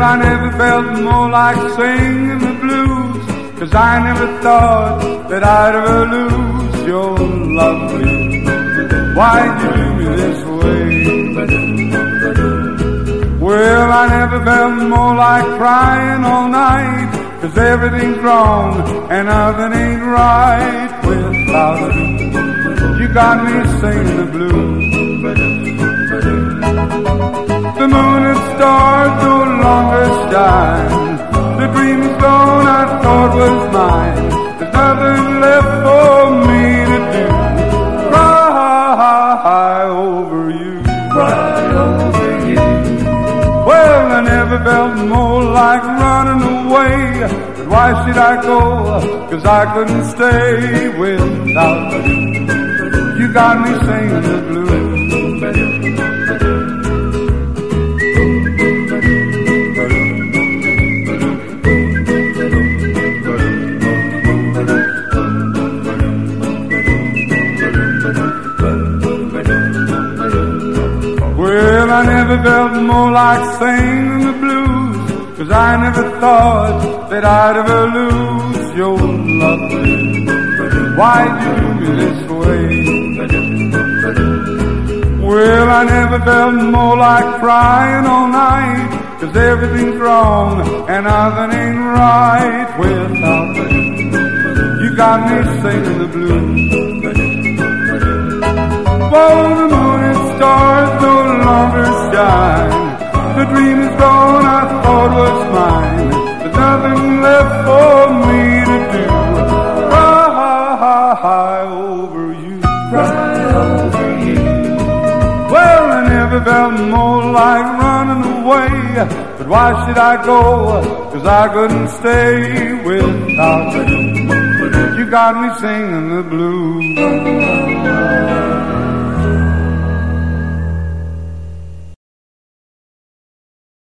I never felt more like singing the blues, 'cause I never thought that I'd ever lose your lovely. Why'd you do me this way? Well, I never felt more like crying all night, 'cause everything's wrong and nothing ain't right without you. You got me singing the blues. The moon and stars no longer shine. The dream is gone I thought was mine. There's nothing left for me to do. Cry over you. Cry over you. Well, I never felt more like running away. But why should I go? 'Cause I couldn't stay without you. You got me singing the blues. Well, I never felt more like singing the blues, 'cause I never thought that I'd ever lose your lovely. Why'd you do me this way? Well, I never felt more like crying all night, 'cause everything's wrong and nothing ain't right without you. You got me singing the blues. Oh, the moon and stars no longer shine. The dream is gone I thought was mine. There's nothing left for me to do. Cry over you. Cry over you. Well, I never felt more like running away. But why should I go? 'Cause I couldn't stay without you. You got me singing the blues.